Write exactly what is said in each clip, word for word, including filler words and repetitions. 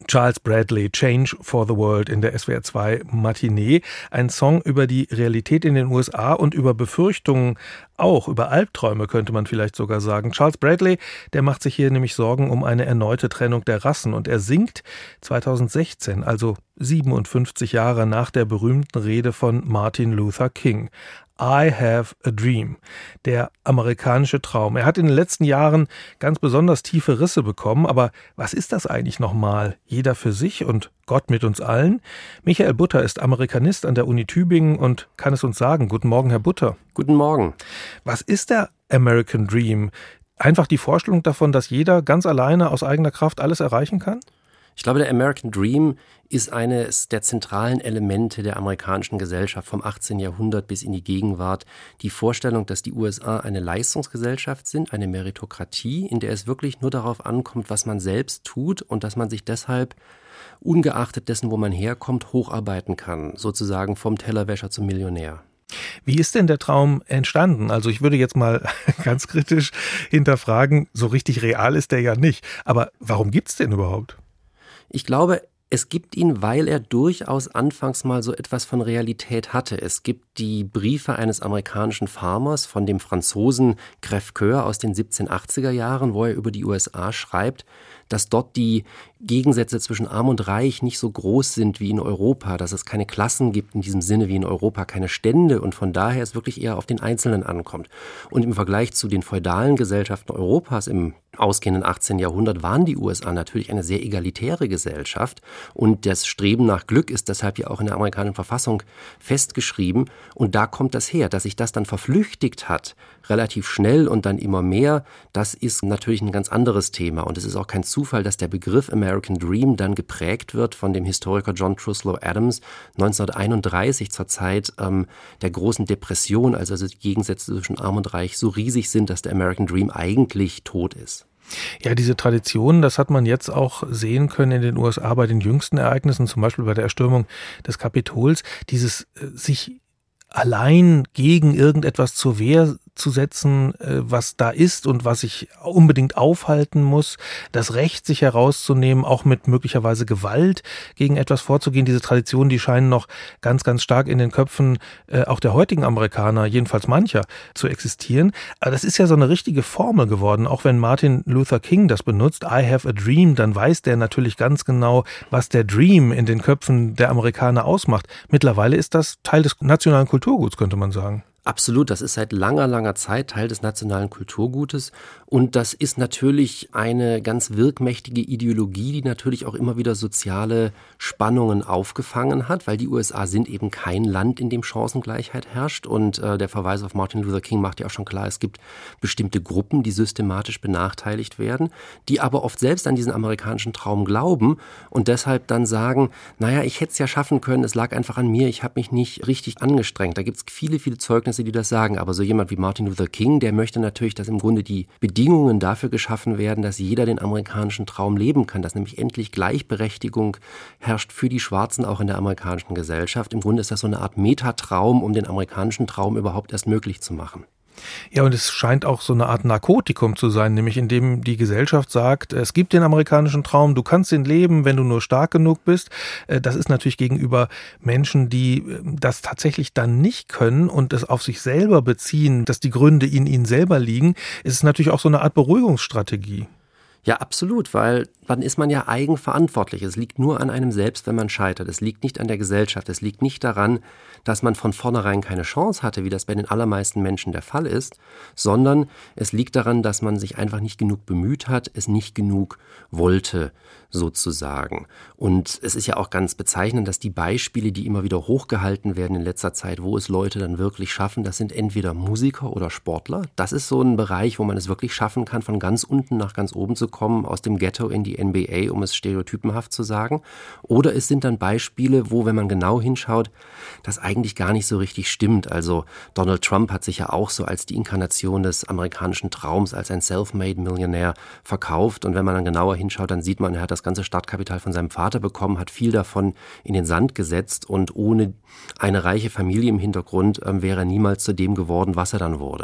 Charles Bradley, Change for the World in der S W R zwei Matinee. Ein Song über die Realität in den U S A und über Befürchtungen, auch über Albträume könnte man vielleicht sogar sagen. Charles Bradley, der macht sich hier nämlich Sorgen um eine erneute Trennung der Rassen. Und er singt zweitausendsechzehn, also siebenundfünfzig Jahre nach der berühmten Rede von Martin Luther King. I have a dream. Der amerikanische Traum. Er hat in den letzten Jahren ganz besonders tiefe Risse bekommen. Aber was ist das eigentlich nochmal? Jeder für sich und Gott mit uns allen? Michael Butter ist Amerikanist an der Uni Tübingen und kann es uns sagen. Guten Morgen, Herr Butter. Guten Morgen. Was ist der American Dream? Einfach die Vorstellung davon, dass jeder ganz alleine aus eigener Kraft alles erreichen kann? Ich glaube, der American Dream ist eines der zentralen Elemente der amerikanischen Gesellschaft vom achtzehnten Jahrhundert bis in die Gegenwart. Die Vorstellung, dass die U S A eine Leistungsgesellschaft sind, eine Meritokratie, in der es wirklich nur darauf ankommt, was man selbst tut und dass man sich deshalb ungeachtet dessen, wo man herkommt, hocharbeiten kann, sozusagen vom Tellerwäscher zum Millionär. Wie ist denn der Traum entstanden? Also ich würde jetzt mal ganz kritisch hinterfragen, so richtig real ist der ja nicht. Aber warum gibt's den überhaupt? Ich glaube, es gibt ihn, weil er durchaus anfangs mal so etwas von Realität hatte. Es gibt die Briefe eines amerikanischen Farmers von dem Franzosen Crèvecoeur aus den siebzehnhundertachtziger Jahren, wo er über die U S A schreibt, dass dort die Gegensätze zwischen Arm und Reich nicht so groß sind wie in Europa, dass es keine Klassen gibt in diesem Sinne wie in Europa, keine Stände und von daher es wirklich eher auf den Einzelnen ankommt. Und im Vergleich zu den feudalen Gesellschaften Europas im ausgehenden achtzehnten Jahrhundert waren die U S A natürlich eine sehr egalitäre Gesellschaft und das Streben nach Glück ist deshalb ja auch in der amerikanischen Verfassung festgeschrieben und da kommt das her, dass sich das dann verflüchtigt hat, relativ schnell und dann immer mehr, das ist natürlich ein ganz anderes Thema und es ist auch kein Zufall, dass der Begriff American Dream dann geprägt wird von dem Historiker John Truslow Adams neunzehnhunderteinunddreißig zur Zeit ähm, der großen Depression, als also die Gegensätze zwischen Arm und Reich so riesig sind, dass der American Dream eigentlich tot ist. Ja, diese Tradition, das hat man jetzt auch sehen können in den U S A bei den jüngsten Ereignissen, zum Beispiel bei der Erstürmung des Kapitols, dieses äh, sich allein gegen irgendetwas zur Wehr zu setzen, was da ist und was ich unbedingt aufhalten muss, das Recht sich herauszunehmen, auch mit möglicherweise Gewalt gegen etwas vorzugehen. Diese Traditionen, die scheinen noch ganz, ganz stark in den Köpfen äh, auch der heutigen Amerikaner, jedenfalls mancher, zu existieren. Aber das ist ja so eine richtige Formel geworden, auch wenn Martin Luther King das benutzt, I have a dream, dann weiß der natürlich ganz genau, was der Dream in den Köpfen der Amerikaner ausmacht. Mittlerweile ist das Teil des nationalen Kulturguts, könnte man sagen. Absolut, das ist seit langer, langer Zeit Teil des nationalen Kulturgutes und das ist natürlich eine ganz wirkmächtige Ideologie, die natürlich auch immer wieder soziale Spannungen aufgefangen hat, weil die U S A sind eben kein Land, in dem Chancengleichheit herrscht und äh, der Verweis auf Martin Luther King macht ja auch schon klar, es gibt bestimmte Gruppen, die systematisch benachteiligt werden, die aber oft selbst an diesen amerikanischen Traum glauben und deshalb dann sagen, naja, ich hätte es ja schaffen können, es lag einfach an mir, ich habe mich nicht richtig angestrengt. Da gibt es viele, viele Zeugnisse, die das sagen, aber so jemand wie Martin Luther King, der möchte natürlich, dass im Grunde die Bedingungen dafür geschaffen werden, dass jeder den amerikanischen Traum leben kann, dass nämlich endlich Gleichberechtigung herrscht für die Schwarzen auch in der amerikanischen Gesellschaft. Im Grunde ist das so eine Art Metatraum, um den amerikanischen Traum überhaupt erst möglich zu machen. Ja, und es scheint auch so eine Art Narkotikum zu sein, nämlich indem die Gesellschaft sagt, es gibt den amerikanischen Traum, du kannst ihn leben, wenn du nur stark genug bist. Das ist natürlich gegenüber Menschen, die das tatsächlich dann nicht können und es auf sich selber beziehen, dass die Gründe in ihnen selber liegen, ist es natürlich auch so eine Art Beruhigungsstrategie. Ja, absolut, weil dann ist man ja eigenverantwortlich. Es liegt nur an einem selbst, wenn man scheitert. Es liegt nicht an der Gesellschaft. Es liegt nicht daran, dass man von vornherein keine Chance hatte, wie das bei den allermeisten Menschen der Fall ist, sondern es liegt daran, dass man sich einfach nicht genug bemüht hat, es nicht genug wollte, sozusagen. Und es ist ja auch ganz bezeichnend, dass die Beispiele, die immer wieder hochgehalten werden in letzter Zeit, wo es Leute dann wirklich schaffen, das sind entweder Musiker oder Sportler. Das ist so ein Bereich, wo man es wirklich schaffen kann, von ganz unten nach ganz oben zu kommen, aus dem Ghetto in die N B A, um es stereotypenhaft zu sagen. Oder es sind dann Beispiele, wo, wenn man genau hinschaut, das eigentlich gar nicht so richtig stimmt. Also Donald Trump hat sich ja auch so als die Inkarnation des amerikanischen Traums, als ein Self-Made-Millionär verkauft. Und wenn man dann genauer hinschaut, dann sieht man, er hat das ganze Startkapital von seinem Vater bekommen, hat viel davon in den Sand gesetzt und ohne eine reiche Familie im Hintergrund äh, wäre er niemals zu dem geworden, was er dann wurde.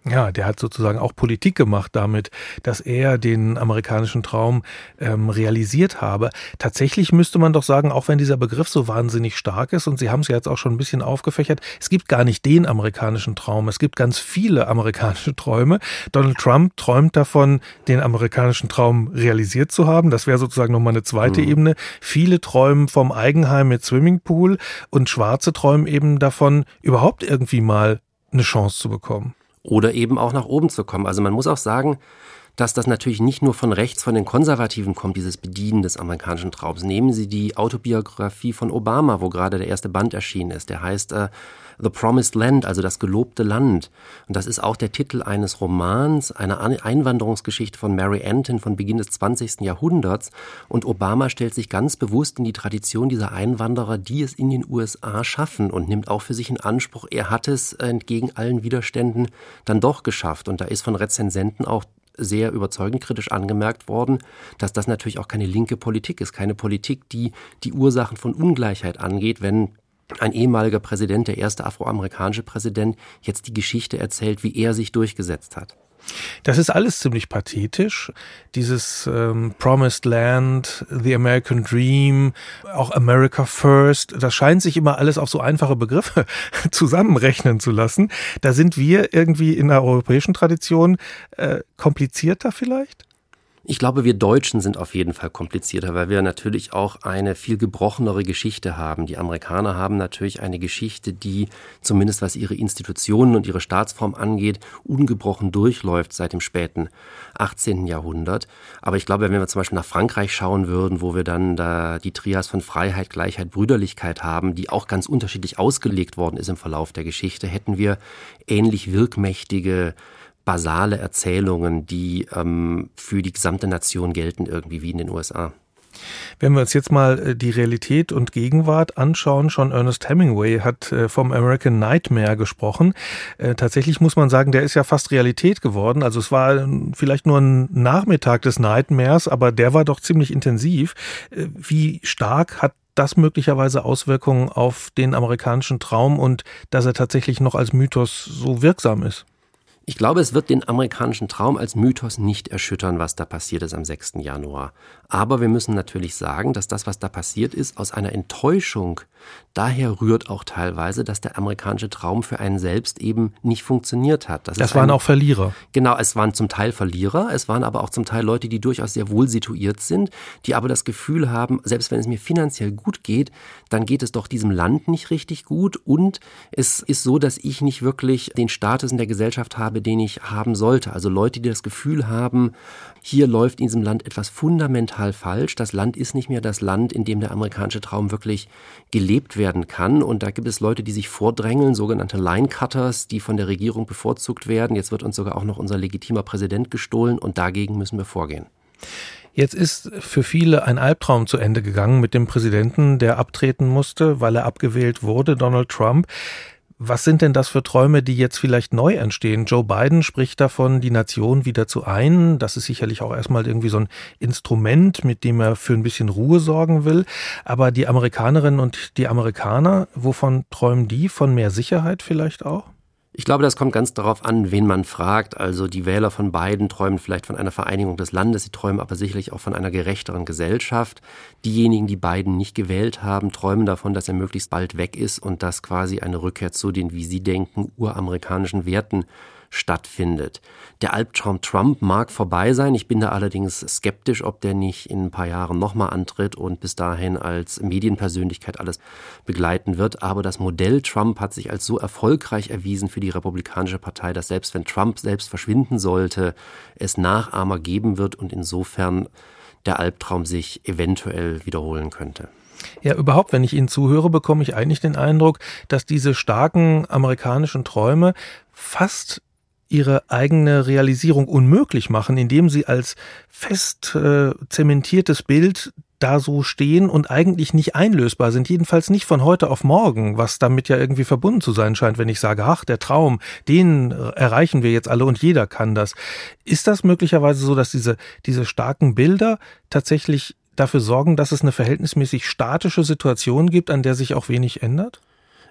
Ja, der hat sozusagen auch Politik gemacht damit, dass er den amerikanischen Traum ähm, realisiert habe. Tatsächlich müsste man doch sagen, auch wenn dieser Begriff so wahnsinnig stark ist, und Sie haben es ja jetzt auch schon ein bisschen aufgefächert, es gibt gar nicht den amerikanischen Traum. Es gibt ganz viele amerikanische Träume. Donald Trump träumt davon, den amerikanischen Traum realisiert zu haben. Das wäre sozusagen nochmal eine zweite mhm. Ebene. Viele träumen vom Eigenheim mit Swimmingpool und Schwarze träumen eben davon, überhaupt irgendwie mal eine Chance zu bekommen. Oder eben auch nach oben zu kommen. Also man muss auch sagen, dass das natürlich nicht nur von rechts, von den Konservativen kommt, dieses Bedienen des amerikanischen Traums. Nehmen Sie die Autobiografie von Obama, wo gerade der erste Band erschienen ist. Der heißt äh, The Promised Land, also das gelobte Land. Und das ist auch der Titel eines Romans, einer Einwanderungsgeschichte von Mary Antin von Beginn des zwanzigsten Jahrhunderts. Und Obama stellt sich ganz bewusst in die Tradition dieser Einwanderer, die es in den U S A schaffen, und nimmt auch für sich in Anspruch, er hat es entgegen allen Widerständen dann doch geschafft. Und da ist von Rezensenten auch sehr überzeugend kritisch angemerkt worden, dass das natürlich auch keine linke Politik ist, keine Politik, die die Ursachen von Ungleichheit angeht, wenn ein ehemaliger Präsident, der erste afroamerikanische Präsident, jetzt die Geschichte erzählt, wie er sich durchgesetzt hat. Das ist alles ziemlich pathetisch. Dieses ähm, Promised Land, The American Dream, auch America First, das scheint sich immer alles auf so einfache Begriffe zusammenrechnen zu lassen. Da sind wir irgendwie in der europäischen Tradition äh, komplizierter vielleicht? Ich glaube, wir Deutschen sind auf jeden Fall komplizierter, weil wir natürlich auch eine viel gebrochenere Geschichte haben. Die Amerikaner haben natürlich eine Geschichte, die zumindest was ihre Institutionen und ihre Staatsform angeht, ungebrochen durchläuft seit dem späten achtzehnten Jahrhundert. Aber ich glaube, wenn wir zum Beispiel nach Frankreich schauen würden, wo wir dann da die Trias von Freiheit, Gleichheit, Brüderlichkeit haben, die auch ganz unterschiedlich ausgelegt worden ist im Verlauf der Geschichte, hätten wir ähnlich wirkmächtige basale Erzählungen, die ähm, für die gesamte Nation gelten, irgendwie wie in den U S A. Wenn wir uns jetzt mal die Realität und Gegenwart anschauen, schon Ernest Hemingway hat äh, vom American Nightmare gesprochen. Äh, tatsächlich muss man sagen, der ist ja fast Realität geworden. Also es war vielleicht nur ein Nachmittag des Nightmares, aber der war doch ziemlich intensiv. Äh, wie stark hat das möglicherweise Auswirkungen auf den amerikanischen Traum und dass er tatsächlich noch als Mythos so wirksam ist? Ich glaube, es wird den amerikanischen Traum als Mythos nicht erschüttern, was da passiert ist am sechsten Januar. Aber wir müssen natürlich sagen, dass das, was da passiert ist, aus einer Enttäuschung daher rührt auch teilweise, dass der amerikanische Traum für einen selbst eben nicht funktioniert hat. Das, das waren ein, auch Verlierer. Genau, es waren zum Teil Verlierer, es waren aber auch zum Teil Leute, die durchaus sehr wohl situiert sind, die aber das Gefühl haben, selbst wenn es mir finanziell gut geht, dann geht es doch diesem Land nicht richtig gut, und es ist so, dass ich nicht wirklich den Status in der Gesellschaft habe, den ich haben sollte. Also Leute, die das Gefühl haben, hier läuft in diesem Land etwas fundamental falsch. Das Land ist nicht mehr das Land, in dem der amerikanische Traum wirklich gelebt werden kann. Und da gibt es Leute, die sich vordrängeln, sogenannte Line-Cutters, die von der Regierung bevorzugt werden. Jetzt wird uns sogar auch noch unser legitimer Präsident gestohlen, und dagegen müssen wir vorgehen. Jetzt ist für viele ein Albtraum zu Ende gegangen mit dem Präsidenten, der abtreten musste, weil er abgewählt wurde, Donald Trump. Was sind denn das für Träume, die jetzt vielleicht neu entstehen? Joe Biden spricht davon, die Nation wieder zu einen. Das ist sicherlich auch erstmal irgendwie so ein Instrument, mit dem er für ein bisschen Ruhe sorgen will. Aber die Amerikanerinnen und die Amerikaner, wovon träumen die? Von mehr Sicherheit vielleicht auch? Ich glaube, das kommt ganz darauf an, wen man fragt. Also die Wähler von Biden träumen vielleicht von einer Vereinigung des Landes, sie träumen aber sicherlich auch von einer gerechteren Gesellschaft. Diejenigen, die Biden nicht gewählt haben, träumen davon, dass er möglichst bald weg ist und dass quasi eine Rückkehr zu den, wie sie denken, uramerikanischen Werten stattfindet. Der Albtraum Trump mag vorbei sein. Ich bin da allerdings skeptisch, ob der nicht in ein paar Jahren nochmal antritt und bis dahin als Medienpersönlichkeit alles begleiten wird. Aber das Modell Trump hat sich als so erfolgreich erwiesen für die Republikanische Partei, dass selbst wenn Trump selbst verschwinden sollte, es Nachahmer geben wird und insofern der Albtraum sich eventuell wiederholen könnte. Ja, überhaupt, wenn ich Ihnen zuhöre, bekomme ich eigentlich den Eindruck, dass diese starken amerikanischen Träume fast ihre eigene Realisierung unmöglich machen, indem sie als fest äh, zementiertes Bild da so stehen und eigentlich nicht einlösbar sind, jedenfalls nicht von heute auf morgen, was damit ja irgendwie verbunden zu sein scheint, wenn ich sage, ach, der Traum, den erreichen wir jetzt alle und jeder kann das. Ist das möglicherweise so, dass diese, diese starken Bilder tatsächlich dafür sorgen, dass es eine verhältnismäßig statische Situation gibt, an der sich auch wenig ändert?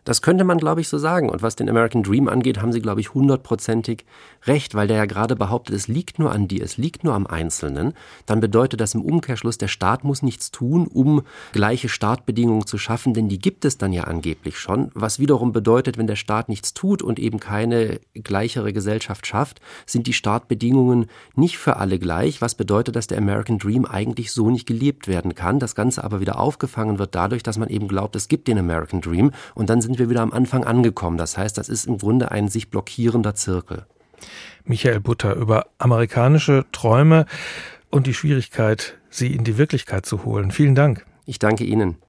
Das könnte man, glaube ich, so sagen. Und was den American Dream angeht, haben Sie, glaube ich, hundertprozentig recht, weil der ja gerade behauptet, es liegt nur an dir, es liegt nur am Einzelnen. Dann bedeutet das im Umkehrschluss, der Staat muss nichts tun, um gleiche Startbedingungen zu schaffen, denn die gibt es dann ja angeblich schon. Was wiederum bedeutet, wenn der Staat nichts tut und eben keine gleichere Gesellschaft schafft, sind die Startbedingungen nicht für alle gleich. Was bedeutet, dass der American Dream eigentlich so nicht gelebt werden kann. Das Ganze aber wieder aufgefangen wird dadurch, dass man eben glaubt, es gibt den American Dream. Und dann sind wir wieder am Anfang angekommen. Das heißt, das ist im Grunde ein sich blockierender Zirkel. Michael Butter über amerikanische Träume und die Schwierigkeit, sie in die Wirklichkeit zu holen. Vielen Dank. Ich danke Ihnen.